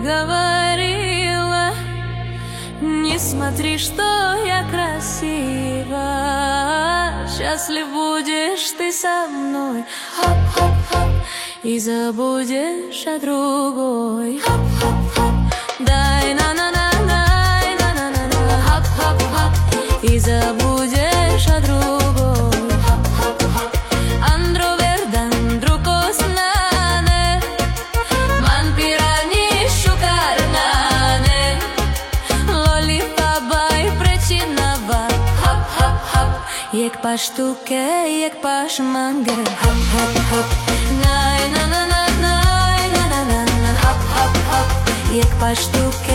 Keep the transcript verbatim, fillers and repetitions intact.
говорила: не смотри, что я красива, счастлив будешь ты со мной. Хоп-хоп-хоп, и забудешь о другой. Хоп-хоп-хоп, дай на-на-на-дай, на-на-на-на. Хоп-хоп-хоп, и забудешь о другой. Хоп-хоп-хоп, andro verdandro kosnane, man pirani shukarnane, lollipapa и причинава. Хоп-хоп-хоп, як па штуке, як па шмангер. Хоп-хоп-хоп, най на на на най на на на на. Хоп-хоп-хоп, як па штуке.